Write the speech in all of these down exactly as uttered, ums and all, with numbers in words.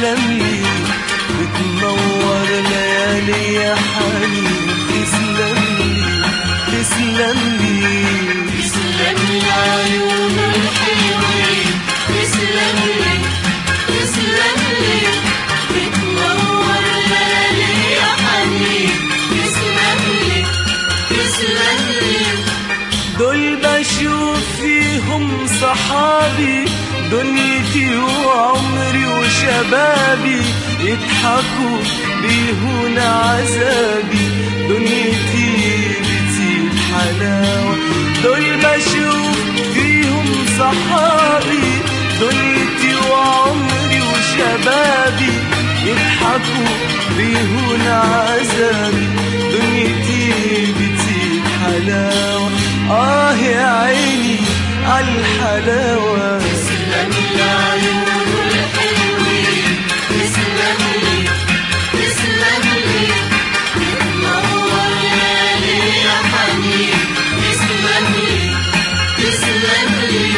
تسلم لي، بتنور ليالي يا حنين. تسلم لي تسلم لي تسلم لي عيون الحلوين، تسلم لي تسلم لي، بتنور ليالي يا حنين. تسلم لي تسلم لي. دول بشوف فيهم صحابي، دنيتي وعمري وشبابي، يضحكوا بيهون عذابي، دنيتي بتزيد حلاوة. دول بشوف فيهم صحابي، دنيتي وعمري وشبابي، يضحكوا بيهون عذابي، دنيتي بتزيد حلاوة. آه يا عيني عالحلاوة. تسلم لي عيون الحلوين، تسلم لي تسلم لي، بتنور ليالي يا حنين. تسلم لي تسلم لي.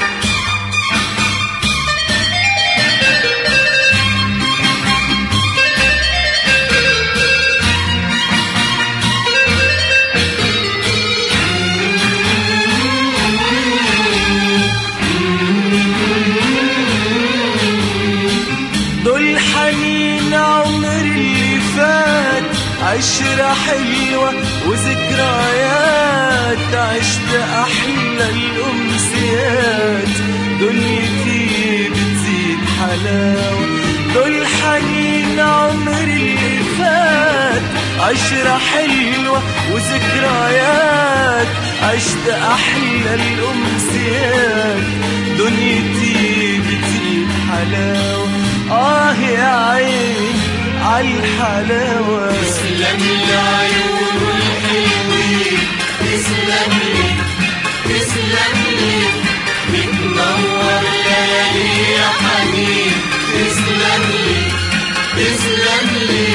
دول حنين عمري اللي فات، عشرة حلوة وذكريات، عشت أحلى الأمسيات، دنيتي بتزيد حلاوة. دول حنين عمري اللي فات، عشرة حلوة وذكريات، عشت أحلى الأمسيات، دنيتي بتزيد حلاوة. آه يا عين عالحلاوة. تسلم لي عيون الحلوين، تسلم لي تسلم لي، بتنور ليالي يا حنين. تسلم لي تسلم لي.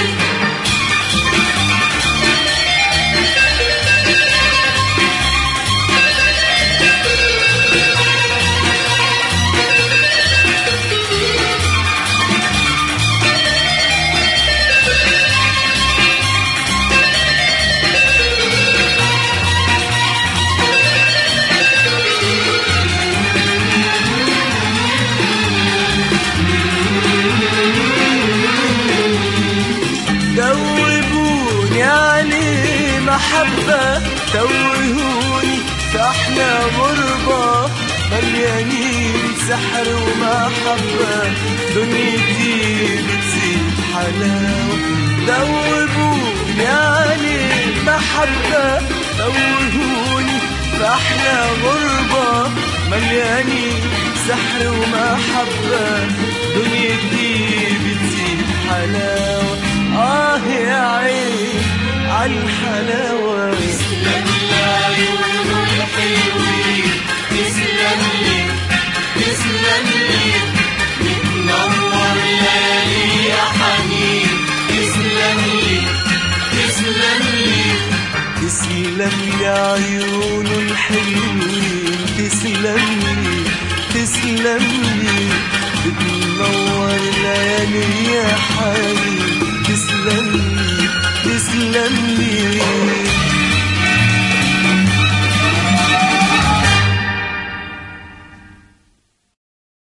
دوبوني عليه محبة، توهوني في أحلى غربة، مليانين سحر ومحبة، دنيتي بتزيد حلاوة. دوبوني عليه محبة، توهوني في أحلى غربة، مليانين سحر ومحبة، دنيتي بتزيد حلاوة. آه يا عين عالحلاوة. تسلم لي عيون الحلوين، تسلم لي تسلم لي، بتنور ليالي يا حنين. تسلم لي تسلم لي. تسلم لي عيون الحلوين، تسلم لي تسلم لي، بتنور ليالي يا حبيبي. تسلم لي تسلم لي.